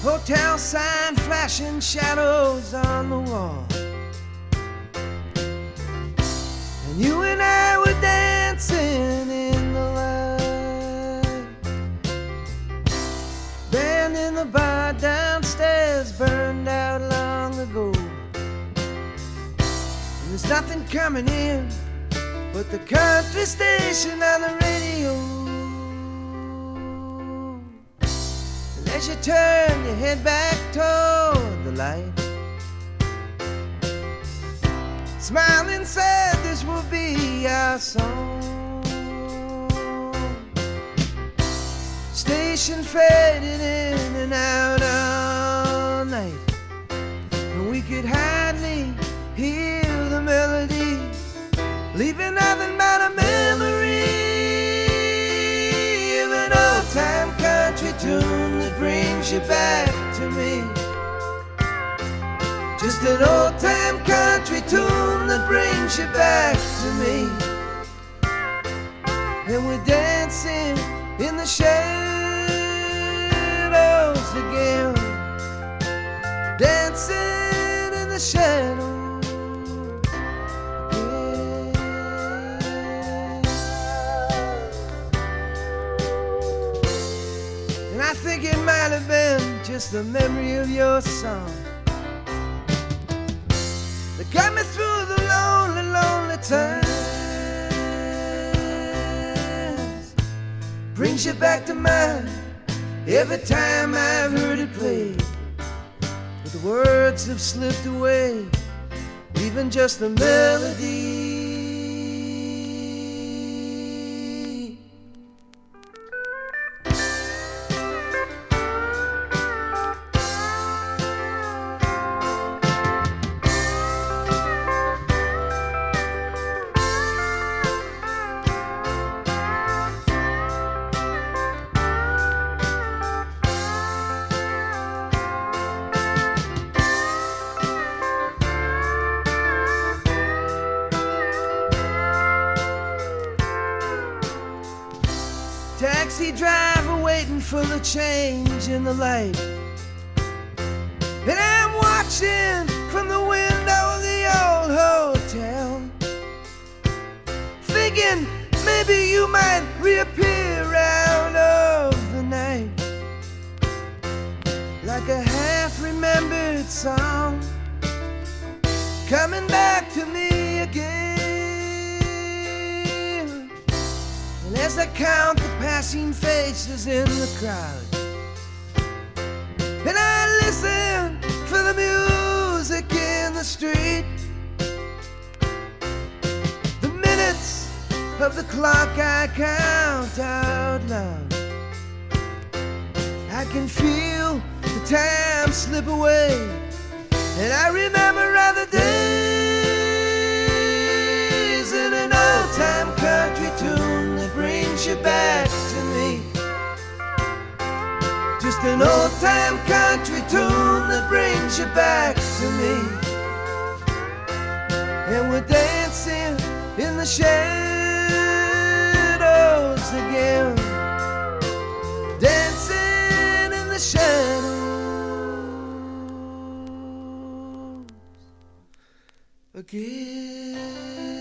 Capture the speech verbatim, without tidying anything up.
Hotel sign flashing shadows on the wall. And you and I were dancing in the light. Band in the bar downstairs burned out long ago. And there's nothing coming in but the country station on the radio. As you turn your head back toward the light, smiling said this will be our song. Station faded in and out all night, and we could hardly hear the melody, leaving nothing but a memory of an old-time country tune that brings you back to me. Just an old-time country tune that brings you back to me. And we're dancing in the shadows again, dancing in the shadows. I think it might have been just the memory of your song that got me through the lonely, lonely times. Brings you back to mind every time I've heard it played, but the words have slipped away, leaving just the melody. Taxi driver waiting for the change in the light, and I'm watching from the window of the old hotel, thinking maybe you might reappear out of the night, like a half-remembered song coming back to me again. And as I count the passing faces in the crowd, and I listen for the music in the street, the minutes of the clock I count out loud. I can feel the time slip away, and I remember other days in an old-time country tune that brings you back to me. Just an old-time country tune that brings you back to me. And we're dancing in the shadows again, dancing in the shadows again.